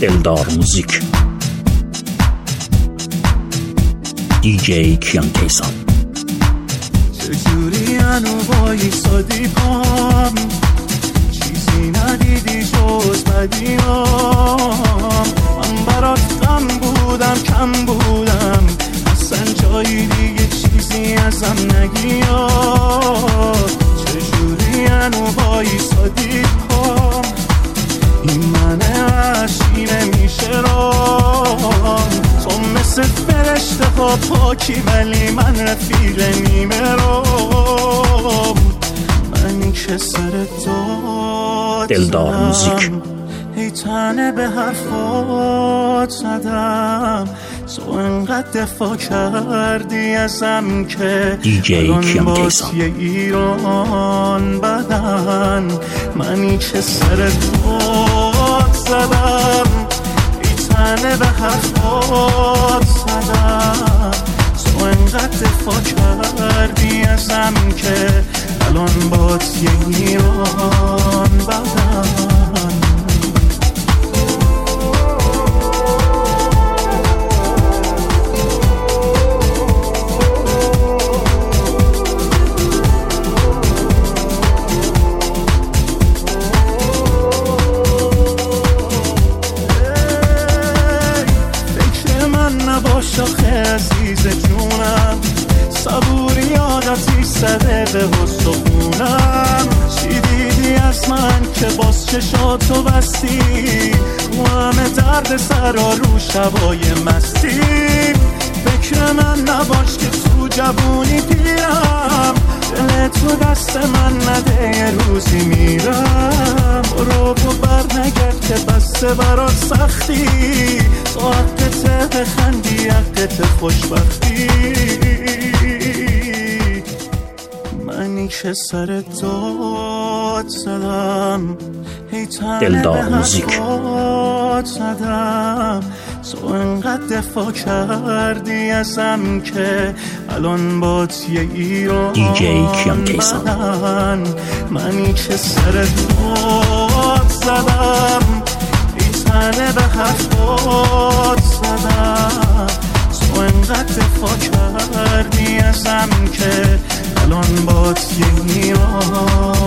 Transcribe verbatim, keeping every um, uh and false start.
دلدار موزیک دی جی کیان کیسان. چجوری انو وایسادی پام، چیزی ندیدی جز بدیام. من برات غم بودم کم بودم، اصلا جایی دیگه چیزی ازم نگیاد. چجوری انو وایسادی پام، این من عشقی نمیشه رام. تو مثل فرشته ها پاکی ولی من رفیق نیمه رام. من که سر داد دلدار موزیک ای تنه به حرفات زدم. تو انقدر دفاع کردی ازم که دی جی کیان کیسان. یه ایران بدن منی که سر داد زدم. ای تنه به حرفات زدم. تو انقدر دفاع کردی ازم که الان بات یه ایران بدن. شاخه عزیز جونم، صبوری عادتی زده به حسونم. چی دیدی از من که باز چشاتو بستی، تو همه درد سرا رو شبای مستی. فکر من نباش که تو جوونی پیرم، دل تو دست من نده یه روزی میرم. برو تو بر نگرد که بسته برات سختی، تو حقته بخندی حقته خوشبختی. منی که سر داد زدم، ای تنه به حرفات زدم. تو انقدر دفاع کردی ازم که الان بات یه ایران دی جی کیان کیسان. منی که سر داد زدم، ای تنه به حرفات زدم. تو انقدر دفاع کردی ازم که الان بات یه ایران